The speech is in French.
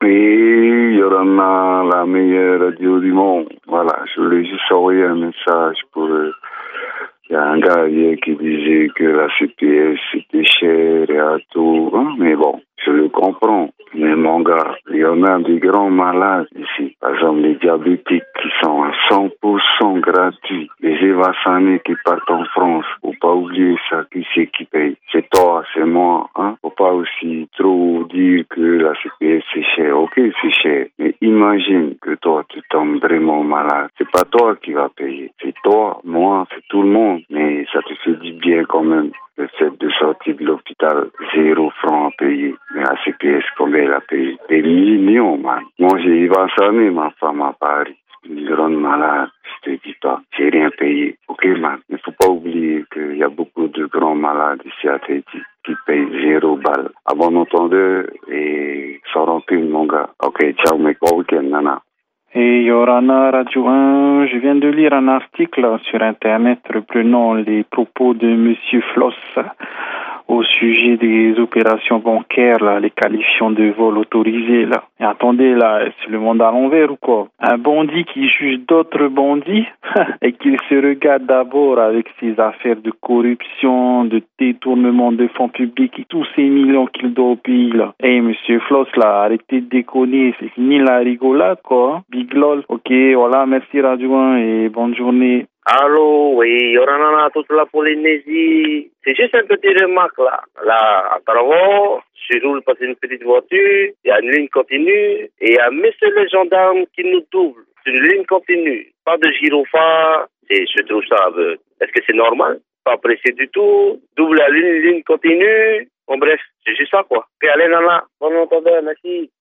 Et Yorana, la meilleure radio du monde. Voilà, je voulais juste envoyer un message pour... Il y a un gars hier qui disait que la CPS c'était cher et à tout. Hein? Mais bon, je le comprends. Mais mon gars, il y en a des grands malades ici. Par exemple, les diabétiques qui sont à 100% gratuits. Les évassanés qui partent en France. Faut pas oublier ça. Qui c'est qui paye? C'est toi, c'est moi. Hein? Faut pas aussi trop dire que la CPS c'est cher. Ok, c'est cher. Mais imagine que toi, tu tombes vraiment malade. C'est pas toi qui vas payer. C'est toi, moi, c'est tout le monde. Mais ça te fait du bien quand même. Le fait de sortir de l'hôpital, 0 francs à payer. Mais la CPS, combien elle a payé? Des millions, man. Moi, j'ai évasané ma femme à Paris. Une grande malade, je te dis pas. J'ai rien payé. Ok, man. Il faut pas oublier qu'il y a beaucoup de grands malades ici à Tahiti qui payent 0 balles. À bon entendeur et sans rancune, mon gars. Ok, ciao, mec. Bon week-end, nana. Et Yorana Radio 1, je viens de lire un article sur Internet reprenant les propos de Monsieur Floss au sujet des opérations bancaires, là, les qualifiants de vol autorisés. Là. Et attendez, là, c'est le monde à l'envers ou quoi? Un bandit qui juge d'autres bandits et qu'il se regarde d'abord avec ses affaires de corruption, de détournement de fonds publics et tous ces millions qu'il doit au pays. Là. Hey, Monsieur Floss, là, arrêtez de déconner, c'est fini la rigolade, quoi. Hein? Big lol. Ok, voilà, merci Radio 1 et bonne journée. Allô, oui, Yoranana, toute la Polynésie. C'est juste une petite remarque là. Là, à Taravo, je roule par une petite voiture, il y a une ligne continue, et il y a monsieur le gendarme qui nous double. C'est une ligne continue. Pas de gyrophare. Je trouve ça, est-ce que c'est normal? Pas pressé du tout. Double la ligne continue. Bon, bref, c'est juste ça, quoi. Ok, allez, Nana, bon entendeur, merci.